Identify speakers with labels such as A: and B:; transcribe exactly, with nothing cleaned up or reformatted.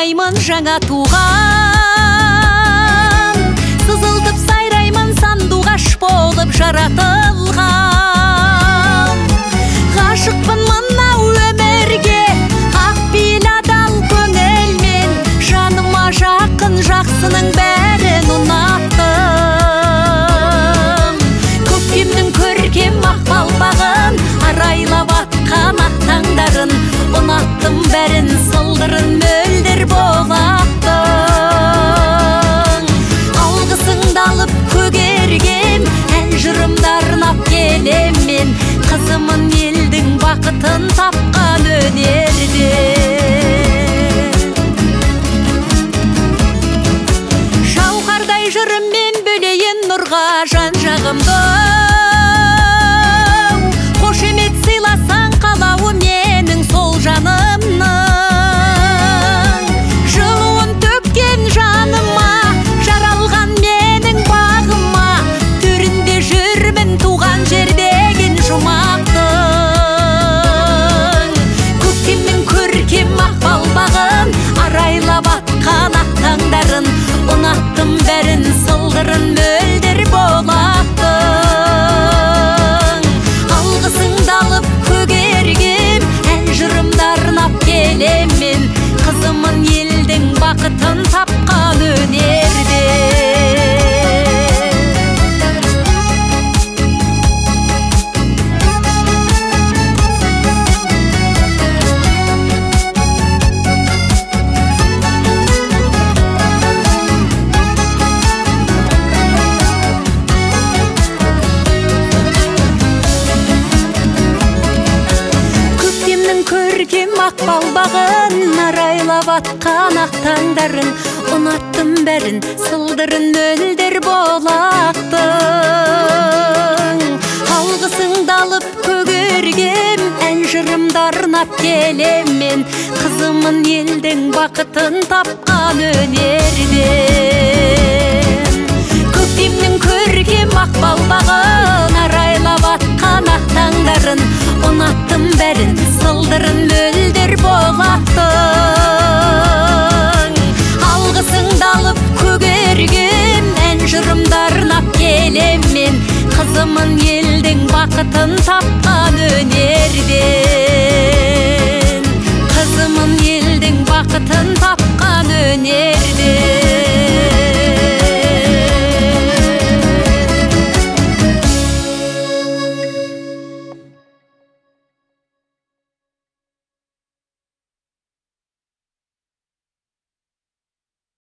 A: ойнаймын жаңа туған, сызылтып сайраймын сандуғаш болып жаратылған. Ғашықпын мынау өмірге, ақ пейіл адал көңілмен, жаныма жақын жақсының бәрін ұнаттым. Көктемнің көркем ақ балбағын, арайлап атқан ақ таңдарын, ұнаттым бәрін, сылдырын мөлдір болаттың. Алғысыңды алып көгергем, ән жырымдар арнап келем мен, қызымын елдің бақытын тапқан өнерде. Шауқардай жырыммен бөлейін нұрға жан жағымды, қошемет сыйласаң қалауы менің сол жанымның. Жылуын төккен жаныма, жаралған менің бағыма, төрінде жүрмін туған жердеген жұмақтың. Көктемнің көркем ақ балбағын, арайлап атқан ақ таңдарын, ұнаттым бәрін, сылдырын мөлдір болаттың. Алғысыңды алып көгергем, ән жырымды арнап келем мен, қызымын елдің бақытын тапқан өнерде. Көркем ақ балбағын, арайлап атқан ақ таңдарын, ұнаттым бәрін, сылдырын мөлдір болаттың. Алғысыңды алып көгергем, ән жырымды арнап келем мен, қызымын елдің бақытын тапқан өнерден. Көктемнің көркем ақ балбағын, арайлап атқан ақ таңдарын, ұнаттым бәрін, сылдырын мөлдір болаттың. Алғысыңды алып көгергем, ән жырымды арнап келем мен, қызымын елдің бақытын тапқан өнерден. Қызымын елдің бақытын